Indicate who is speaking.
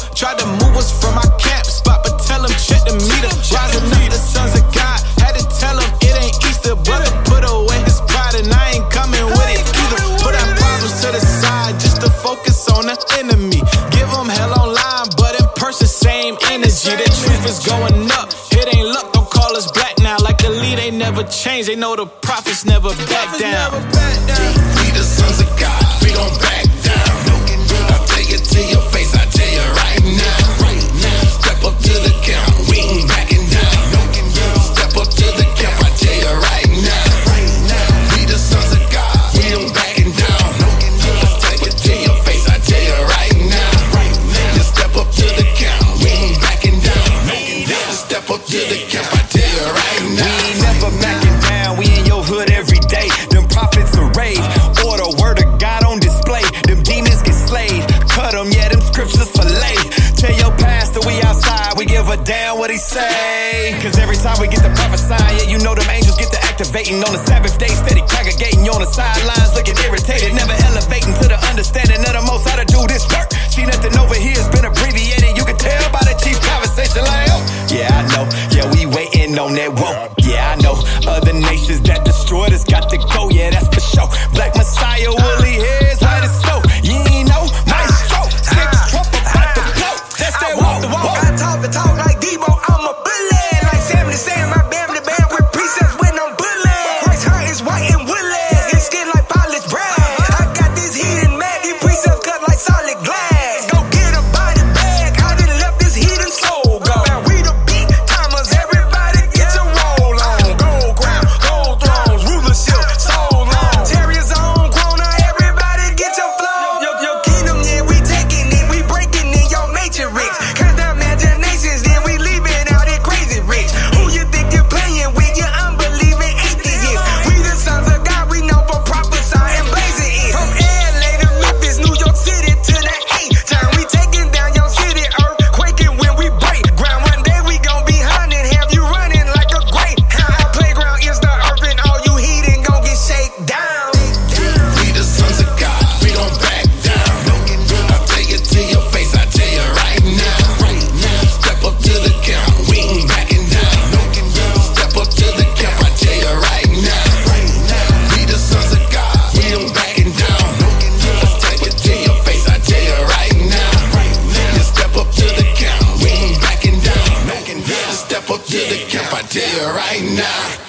Speaker 1: Tried to move us from our camp spot, but tell them check the meter. Rising up the sons of God, had to tell them it ain't Easter. Brother put away his pride and I ain't coming with it either. Put our problems to the side just to focus on the enemy. Give them hell online, but in person same energy. The truth is going up, it ain't luck, don't call us black now. Like the lead ain't never changed, they know the prophets never back down.
Speaker 2: We the sons of God, we gon' back down. I'll take it to your face, I tell you right now. Step up to the count, we ain't backing down. Step up to the camp, I tell you right now. We the sons of God, we ain't backing down. I'll take it to your face, I tell you right now. Just step up to the count, we ain't backing down. Step up to the camp, I tell you right now.
Speaker 3: We ain't never backing down, we in your hood every day. Them prophets are rave, or the word of God on display. Them demons get slayed, cut them, yeah, them scriptures for late. Tell your pastor we outside, we give a damn what he say. Cause every time we get to prophesying, yeah, you know them angels get to activating. On the Sabbath day, steady congregating. You on the sidelines looking irritated, never elevating to the understanding of the most how to do this work. See, nothing over here has been abbreviated. You can tell by the chief conversation like, oh, yeah, I know, yeah, we waiting on that whoa. Yeah, I know, other nations that destroyed us got to go, yeah, that's for sure. Black Messiah, woolly hairs, white as snow. You ain't know, maestro, six Trump about to blow. That's that walk the walk,
Speaker 4: I talk the talk like Debo, I'm a bully. Like Sam the Sam, my bam the bam with precepts when I'm bully. Christ heart is white and woolly, his skin like polished brass. I got this heathen mad, these precepts cut like solid glass. Go get a body bag, I done left this heathen soul gone. Now we the beat timers, everybody get your roll on. Gold crown, gold thrones, rulership, soul long. Chariots on corner, everybody get your flow. Your kingdom, yeah, we taking it, we breaking in your matrix. Count down imaginations, then we leaving out it crazy rich. Who you think you're playing with? You're unbelieving atheists. We the sons of God, we know for prophesying blazing it. From LA to Memphis, New York City to the A-town, we taking down your city, earthquaking when we break ground. One day we gon' be hunting, have you running like a greyhound. Our playground is the earth and all you heathen gon' get shaken down.
Speaker 2: We the sons of God, we gon' back down. I'll take it to your face, I tell you right now. Step up to the count, we ain't backing down. Step up to the camp, I tell you right now. We the sons of God, we ain't backing down. I'll take it to your face, I tell you right now. Just step up to the count, we ain't backing down. Step up to the camp, I tell you right now.